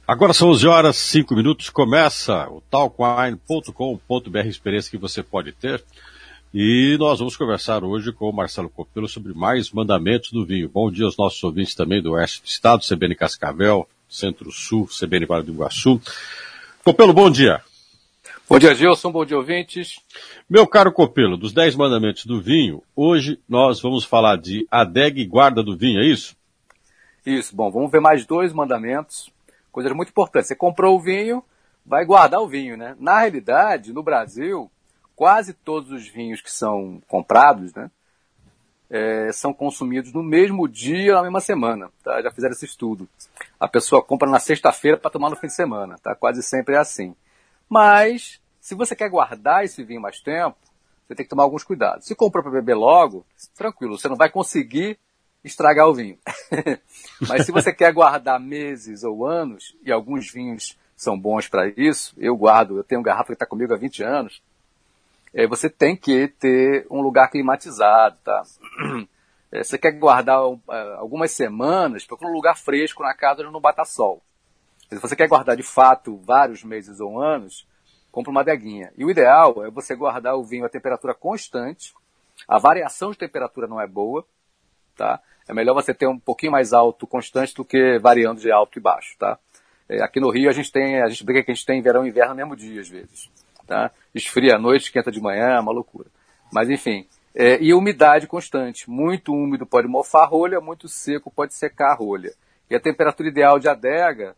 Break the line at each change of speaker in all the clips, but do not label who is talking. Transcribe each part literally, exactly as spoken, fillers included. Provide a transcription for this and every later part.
Agora são onze horas e cinco minutos, começa o talk wine ponto com ponto b r, experiência que você pode ter. E nós vamos conversar hoje com o Marcelo Copelo sobre mais mandamentos do vinho. Bom dia aos nossos ouvintes também do Oeste do Estado, C B N Cascavel, Centro-Sul, C B N Vale do Iguaçu. Copelo, bom dia.
Bom dia, Gilson, bom dia, ouvintes.
Meu caro Copelo, dos dez mandamentos do vinho, hoje nós vamos falar de adega e guarda do vinho, é isso?
Isso, bom, vamos ver mais dois mandamentos. Coisa muito importante, você comprou o vinho, vai guardar o vinho, né? Na realidade, no Brasil, quase todos os vinhos que são comprados, né, é, são consumidos no mesmo dia, na mesma semana, tá? Já fizeram esse estudo. A pessoa compra na sexta-feira para tomar no fim de semana, tá? Quase sempre é assim. Mas, se você quer guardar esse vinho mais tempo, você tem que tomar alguns cuidados. Se comprou para beber logo, tranquilo, você não vai conseguir estragar o vinho. Mas se você quer guardar meses ou anos, e alguns vinhos são bons para isso, eu guardo, eu tenho um garrafa que está comigo há vinte anos, é, você tem que ter um lugar climatizado, tá? É, você quer guardar uh, algumas semanas, procura um lugar fresco na casa onde não bata sol. Se você quer guardar de fato vários meses ou anos, compra uma adeguinha. E o ideal é você guardar o vinho a temperatura constante, a variação de temperatura não é boa, tá? É melhor você ter um pouquinho mais alto constante do que variando de alto e baixo, tá? É, aqui no Rio a gente tem, a gente brinca que a gente tem verão e inverno no mesmo dia às vezes, tá? Esfria à noite, esquenta de manhã, é uma loucura. Mas enfim, é, e umidade constante. Muito úmido pode mofar a rolha, muito seco pode secar a rolha. E a temperatura ideal de adega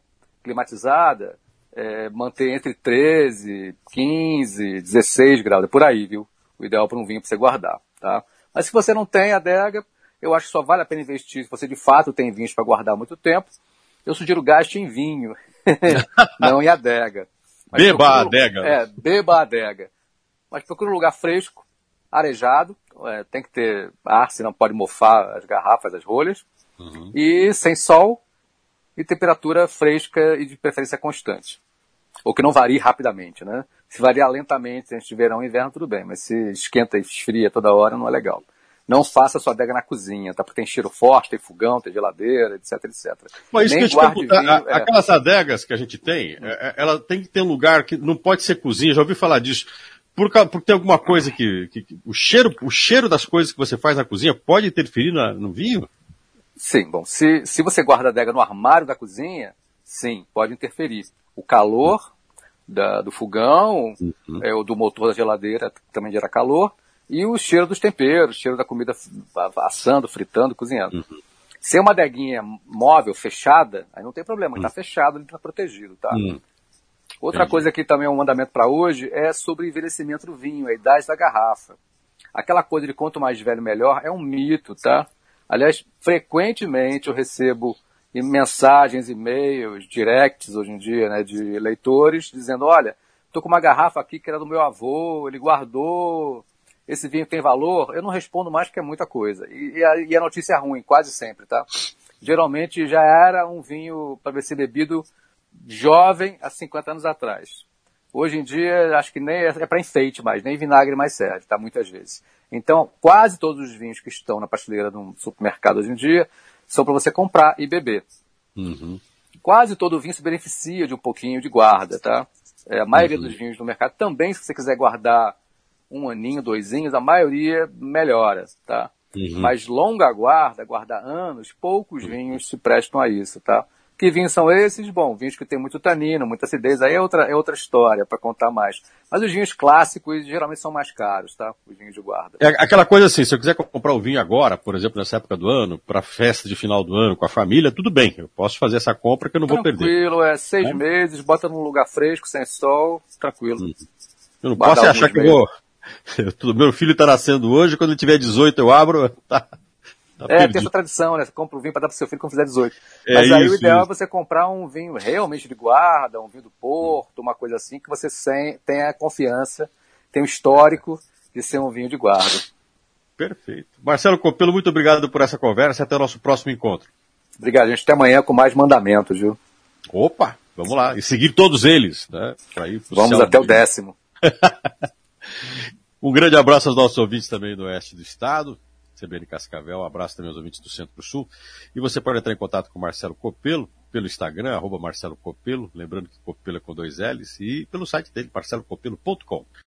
climatizada é manter entre treze, quinze, dezesseis graus, é por aí, viu? O ideal para um vinho para você guardar, tá? Mas se você não tem adega, eu acho que só vale a pena investir se você de fato tem vinhos para guardar muito tempo. Eu sugiro gaste em vinho, não em adega. Mas
beba
procura,
a adega.
É, beba a adega. Mas procura um lugar fresco, arejado, é, tem que ter ar, senão pode mofar as garrafas, as rolhas, uhum. E sem sol e temperatura fresca e de preferência constante. Ou que não varie rapidamente, né? Se variar lentamente, entre verão e inverno, tudo bem, mas se esquenta e esfria toda hora, não é legal. Não faça sua adega na cozinha, tá? Porque tem cheiro forte, tem fogão, tem geladeira, etc, etcétera.
Mas isso
Nem
que eu te perguntar,
vinho,
a, é... aquelas adegas que a gente tem, é, ela tem que ter um lugar que não pode ser cozinha, já ouvi falar disso. Por, por ter alguma coisa que, que, que o, cheiro, o cheiro das coisas que você faz na cozinha pode interferir na, no vinho?
Sim, bom, se, se você guarda a adega no armário da cozinha, sim, pode interferir. O calor da, do fogão, uhum. é, ou do motor da geladeira, que também gera calor, e o cheiro dos temperos, o cheiro da comida assando, fritando, cozinhando. Uhum. Se é uma adeguinha móvel, fechada, aí não tem problema, uhum. Está fechado, ele está protegido, tá? Uhum. Outra Entendi. Coisa que também é um mandamento para hoje é sobre o envelhecimento do vinho, a idade da garrafa. Aquela coisa de quanto mais velho melhor é um mito, tá? Aliás, frequentemente eu recebo mensagens, e-mails, directs hoje em dia, né, de leitores dizendo, olha, estou com uma garrafa aqui que era do meu avô, ele guardou, esse vinho tem valor? Eu não respondo mais porque é muita coisa. E, e, a, e a notícia é ruim, quase sempre, tá? Geralmente já era um vinho para ser bebido jovem há cinquenta anos atrás. Hoje em dia, acho que nem é, é para enfeite mais, nem vinagre mais serve, tá? Muitas vezes. Então, quase todos os vinhos que estão na prateleira de um supermercado hoje em dia são para você comprar e beber. Uhum. Quase todo vinho se beneficia de um pouquinho de guarda, tá? É, a maioria uhum. dos vinhos no mercado também, se você quiser guardar um aninho, dois aninhos, a maioria melhora, tá? Uhum. Mas longa guarda, guardar anos, poucos uhum. vinhos se prestam a isso, tá? Que vinhos são esses? Bom, vinhos que tem muito tanino, muita acidez, aí é outra, é outra história para contar mais. Mas os vinhos clássicos geralmente são mais caros, tá? Os vinhos de guarda.
É aquela coisa assim, se eu quiser comprar o vinho agora, por exemplo, nessa época do ano, para festa de final do ano com a família, tudo bem, eu posso fazer essa compra que eu não
tranquilo,
vou perder.
Tranquilo, é seis é? meses, bota num lugar fresco, sem sol, tranquilo. Hum.
Eu não Guardar posso achar que eu vou... Eu, meu filho está nascendo hoje, quando ele tiver dezoito eu abro... Tá.
Tá é, perdido. Tem essa tradição, né? Você compra um vinho para dar para seu filho quando fizer dezoito. É Mas aí isso, o ideal isso. é você comprar um vinho realmente de guarda, um vinho do Porto, uma coisa assim, que você tenha confiança, tenha um histórico de ser um vinho de guarda.
Perfeito. Marcelo Copelo, muito obrigado por essa conversa e até o nosso próximo encontro.
Obrigado, gente. Até amanhã com mais mandamentos, viu?
Opa, vamos lá. E seguir todos eles, né? Pra ir pro
vamos
céu
até o décimo.
Um grande abraço aos nossos ouvintes também do Oeste do Estado. C B N Cascavel, um abraço também aos ouvintes do Centro-Sul. E você pode entrar em contato com o Marcelo Copelo pelo Instagram, arroba Marcelo Copelo, lembrando que Copelo é com dois L's, e pelo site dele, marcelo copelo ponto com.